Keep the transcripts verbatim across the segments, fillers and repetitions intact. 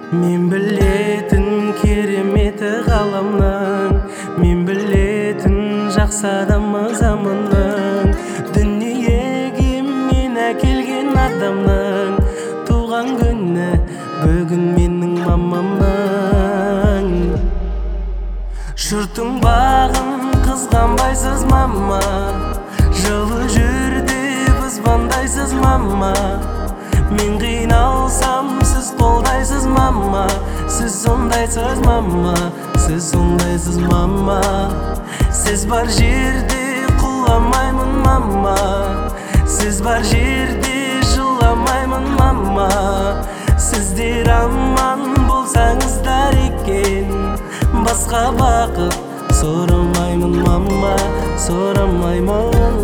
Мен білетін кереметі ғаламның, мен білетін жақсы адамы заманның, дүниеге мен әкелген адамның туған күні бүгін менің мамамның. Жұрттың бағын қызғанбайсыз мама, жылы жүрді бұзбандайсыз мама. Мен қиналсам сіз қолдайсыз мама, сіз сондайсыз мама, сіз сондайсыз мама. Сіз бар жерде құламаймын мама, сіз бар жерде жыламаймын мама. Сіздер аман болсаңыздар екен, басқа бақыт сұрамаймын мама, сұрамаймын.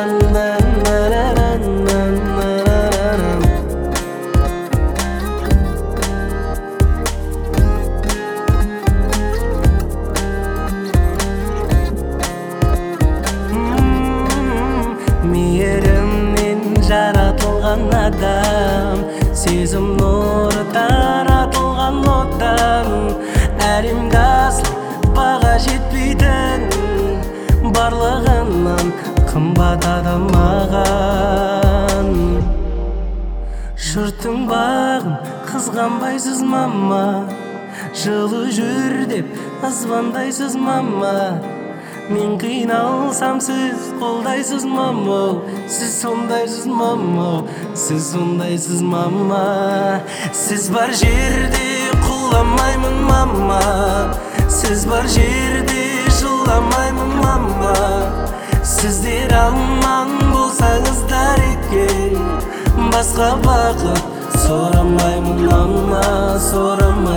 Мейірімнен жаратылған адам, сезім нұры таратылған оттан, әлемде асыл баға жетпейтін, барлығынан қымбат адам маған. Жұрттың бағын қызғанбайсыз мама, жылы жүр деп звондайсыз мама. Мен қиналсам сіз қолдайсыз мама, сіз сондайсыз мама, сіз сондайсыз мама. Сіз бар жерде құламаймын мама, сіз бар жерде жыламаймын мама. Сіздер аман болсаңыздар екен, басқа бақыт сұрамаймын мама, сұрамаймын.